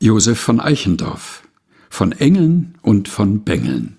Josef von Eichendorff, von Engeln und von Bengeln.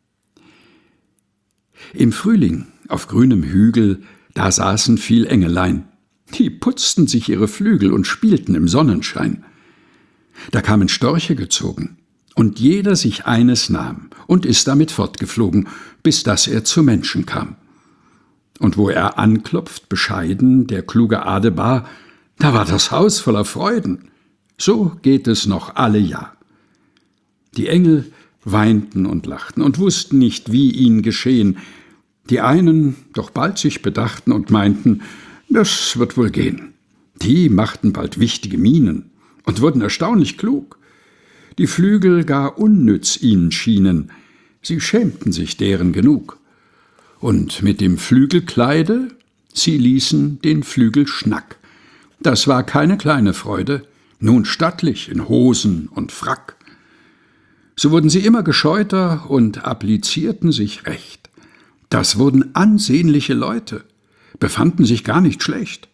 Im Frühling auf grünem Hügel, da saßen viel Engelein, die putzten sich ihre Flügel und spielten im Sonnenschein. Da kamen Störche gezogen, und jeder sich eines nahm und ist damit fortgeflogen, bis dass er zu Menschen kam. Und wo er anklopft, bescheiden, der kluge Adebar, da war das Haus voller Freuden. So geht es noch alle Jahr. Die Engel weinten und lachten und wussten nicht, wie ihnen geschehen. Die einen doch bald sich bedachten und meinten, das wird wohl gehen. Die machten bald wichtige Mienen und wurden erstaunlich klug. Die Flügel gar unnütz ihnen schienen, sie schämten sich deren genug. Und mit dem Flügelkleide, sie ließen den Flügelschnack. Das war keine kleine Freude, nun stattlich in Hosen und Frack. So wurden sie immer gescheuter und applizierten sich recht. Das wurden ansehnliche Leute, befanden sich gar nicht schlecht.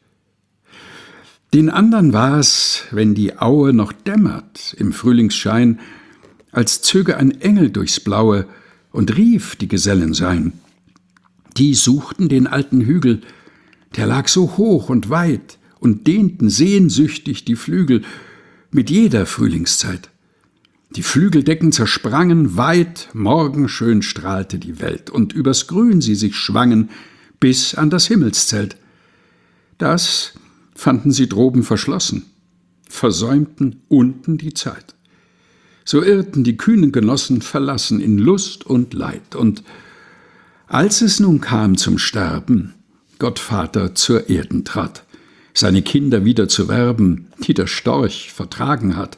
Den andern war's, wenn die Aue noch dämmert im Frühlingsschein, als zöge ein Engel durchs Blaue und rief, die Gesellen seien. Die suchten den alten Hügel, der lag so hoch und weit, und dehnten sehnsüchtig die Flügel mit jeder Frühlingszeit. Die Flügeldecken zersprangen weit, morgenschön strahlte die Welt, und übers Grün sie sich schwangen bis an das Himmelszelt. Das fanden sie droben verschlossen, versäumten unten die Zeit. So irrten die kühnen Genossen verlassen in Lust und Leid, und als es nun kam zum Sterben, Gottvater zur Erden trat, seine Kinder wieder zu werben, die der Storch vertragen hat.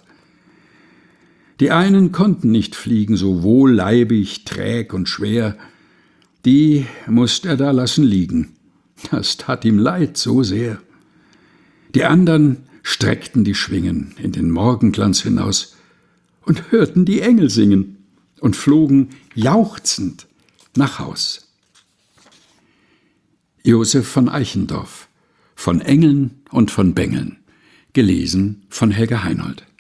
Die einen konnten nicht fliegen, so wohlleibig, träg und schwer, die mußt er da lassen liegen, das tat ihm leid so sehr. Die andern streckten die Schwingen in den Morgenglanz hinaus und hörten die Engel singen und flogen jauchzend nach Haus. Josef von Eichendorff, von Engeln und von Bengeln, gelesen von Helga Heinold.